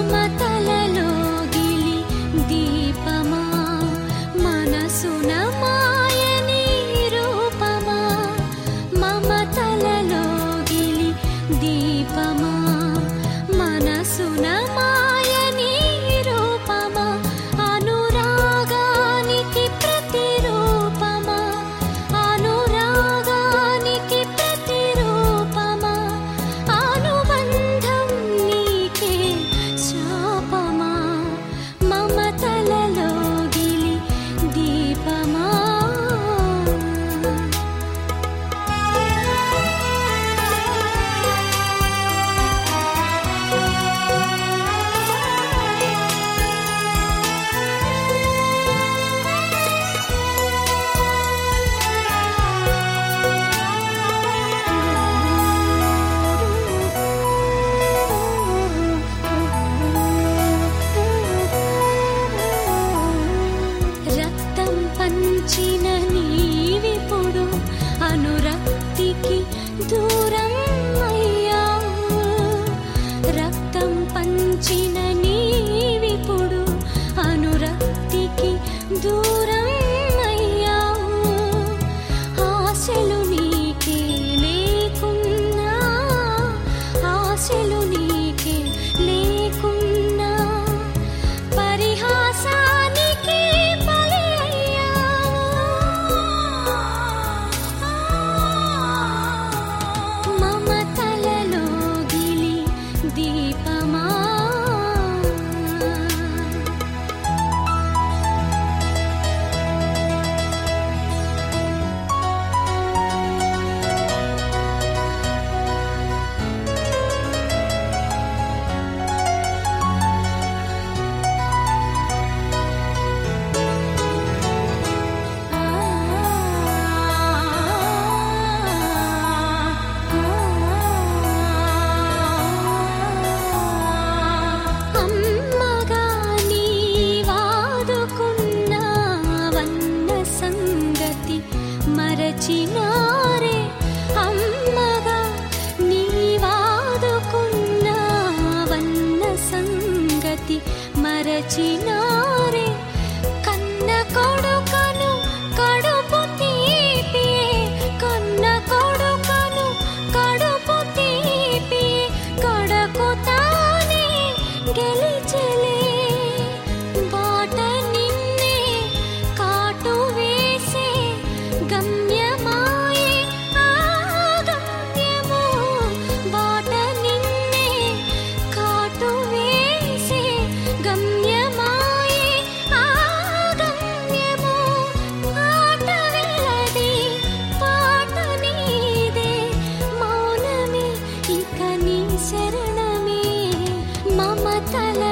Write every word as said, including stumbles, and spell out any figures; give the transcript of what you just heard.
మమతలలో గిలి దీపమా మనసున మాయని రూపమా మమతలలో గిలి దీపమా మనసున మాయని రూపమా అనురాగానికి ప్రతిరూపమా అనురాగానికి ప్రతిరూపమా అనుబంధం నీకే శాపమా మమతలలో గిలి దీపమా రక్తం పంచిన నీవిప్పుడు అనురక్తికి దూరం అయ్యావు రక్తం పంచిన నీవిప్పుడు అనురక్తికి దూరం అయ్యావు ఆశలు నీకే లేకున్నా ఆశలు నీకే లేకున్నా పరిహాసానికి బలి అయ్యావు మమతలలో గిలి దీపమా అమ్మగా నీవాదుకున్నావన్న సంగతి మరచినారే అమ్మగా నీవాదుకున్నావన్న సంగతి మరచినారే కన్న కొడుకను కడుపు తీపియే కన్న కొడుకను కడుపు తీపియే కడకు తానే గెలిచెలే బాట నిన్నే కాటు వేసే గమ్యమాయే ఆ గమ్యము బాట నిన్నే కాటు వేసే గమ్యమాయే ఆ గమ్యము ఆట వెళ్ళది పాట నీదే మౌనమే ఇక నీ శరణమే మమతల